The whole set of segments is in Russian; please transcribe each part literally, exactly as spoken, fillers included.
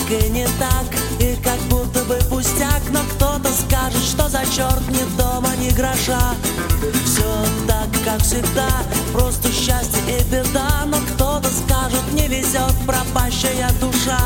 так и не так, и как будто бы пустяк. Но кто-то скажет, что за черт, ни дома, ни гроша. Все так, как всегда, просто счастье и беда. Но кто-то скажет, не везет пропащая душа.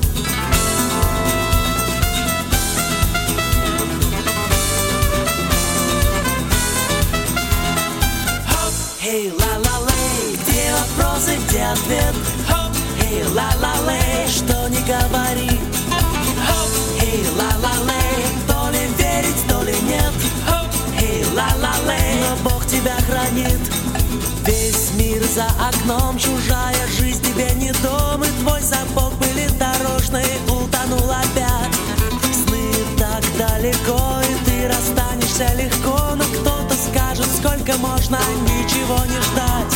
Эй, ла-ла-лей, где вопросы, где ответ? Эй, ла-ла-лей, что не говори. Эй, ла-ла-лей, то ли верить, то ли нет. Эй, ла-ла-лей, но Бог тебя хранит. Весь мир за окном, чужая жизнь тебе не дом. И твой сапог были дорожные, утонул опять. Сны так далеко, и ты расстанешься легко. Но кто-то скажет, сколько можно ничего не ждать.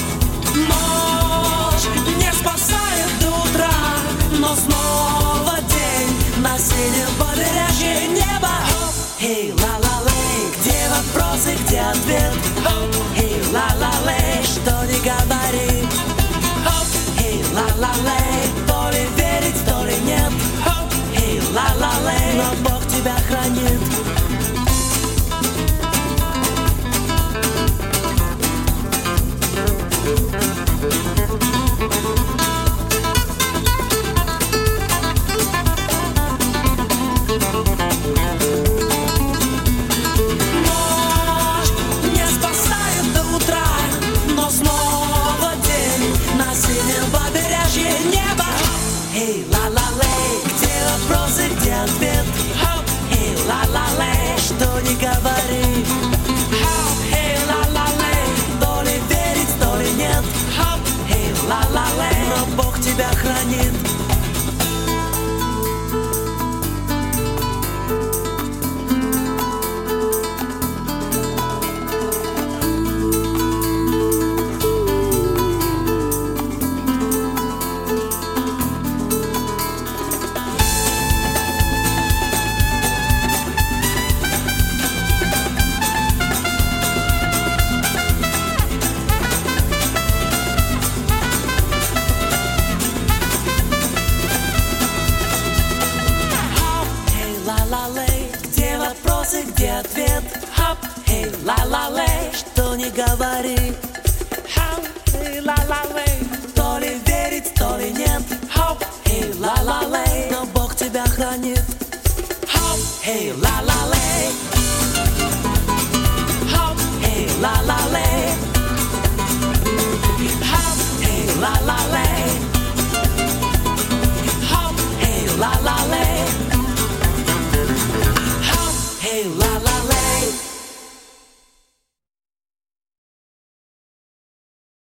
Ночь не спасает до утра, но снова день на синем побережье неба. Эй, ла-ла-лей, где вопросы, где ответ? Эй, ла-ла-лей, что не говори. Эй, ла-ла-лей, то ли верить, то ли нет. Эй, ла-ла-лей, но Бог тебя хранит. Эй, ла-ла-лей, где вопросы, где ответ? Эй, ла-ла-лей, что не говори. Эй, ла-ла-лей, то ли верить, то ли нет. Эй, ла-ла-лей, но Бог тебя хранит. Где вопросы, где ответ? Эй, ла-ла-лей, что не говори. Эй, ла-ла-лей, то ли верить, то ли нет. Эй, ла-ла-лей, но Бог тебя хранит. Эй, ла-ла-лей.